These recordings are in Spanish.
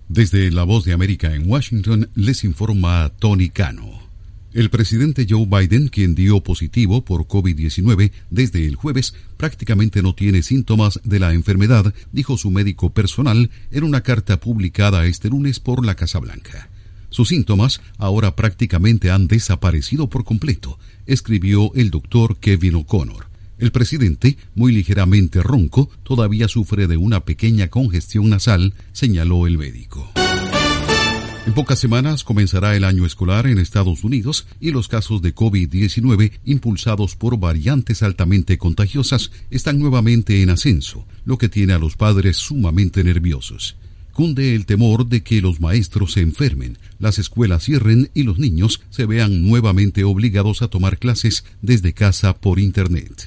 Desde La Voz de América en Washington les informa Tony Cano. El presidente Joe Biden, quien dio positivo por COVID-19 desde el jueves, prácticamente no tiene síntomas de la enfermedad, dijo su médico personal en una carta publicada este lunes por la Casa Blanca. Sus síntomas ahora prácticamente han desaparecido por completo, escribió el doctor Kevin O'Connor. El presidente, muy ligeramente ronco, todavía sufre de una pequeña congestión nasal, señaló el médico. En pocas semanas comenzará el año escolar en Estados Unidos y los casos de COVID-19, impulsados por variantes altamente contagiosas, están nuevamente en ascenso, lo que tiene a los padres sumamente nerviosos. Cunde el temor de que los maestros se enfermen, las escuelas cierren y los niños se vean nuevamente obligados a tomar clases desde casa por Internet.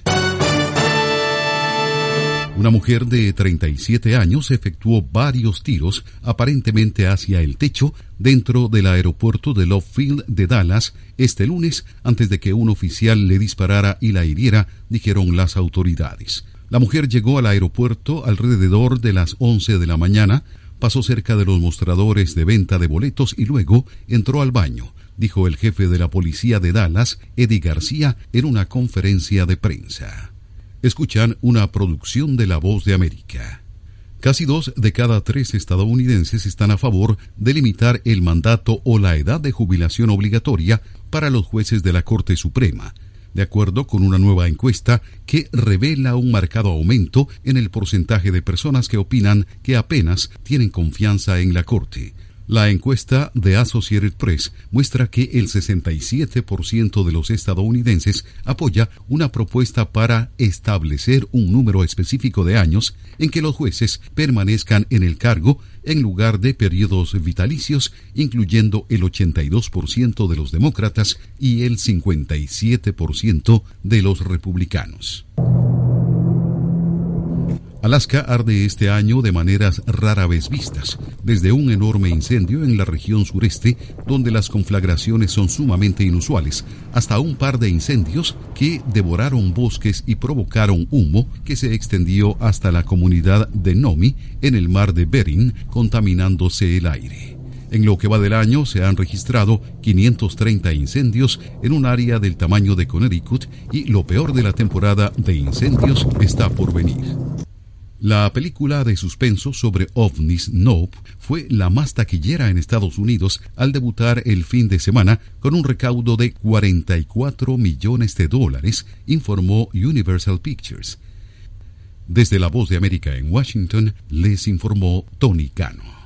Una mujer de 37 años efectuó varios tiros, aparentemente hacia el techo, dentro del aeropuerto de Love Field de Dallas este lunes, antes de que un oficial le disparara y la hiriera, dijeron las autoridades. La mujer llegó al aeropuerto alrededor de las 11 de la mañana, pasó cerca de los mostradores de venta de boletos y luego entró al baño, dijo el jefe de la policía de Dallas, Eddie García, en una conferencia de prensa. Escuchan una producción de La Voz de América. Casi 2 de cada 3 estadounidenses están a favor de limitar el mandato o la edad de jubilación obligatoria para los jueces de la Corte Suprema, de acuerdo con una nueva encuesta que revela un marcado aumento en el porcentaje de personas que opinan que apenas tienen confianza en la Corte. La encuesta de Associated Press muestra que el 67% de los estadounidenses apoya una propuesta para establecer un número específico de años en que los jueces permanezcan en el cargo en lugar de periodos vitalicios, incluyendo el 82% de los demócratas y el 57% de los republicanos. Alaska arde este año de maneras rara vez vistas, desde un enorme incendio en la región sureste, donde las conflagraciones son sumamente inusuales, hasta un par de incendios que devoraron bosques y provocaron humo que se extendió hasta la comunidad de Nomi, en el mar de Bering, contaminándose el aire. En lo que va del año se han registrado 530 incendios en un área del tamaño de Connecticut y lo peor de la temporada de incendios está por venir. La película de suspenso sobre ovnis Nope fue la más taquillera en Estados Unidos al debutar el fin de semana con un recaudo de $44 millones, informó Universal Pictures. Desde La Voz de América en Washington les informó Tony Cano.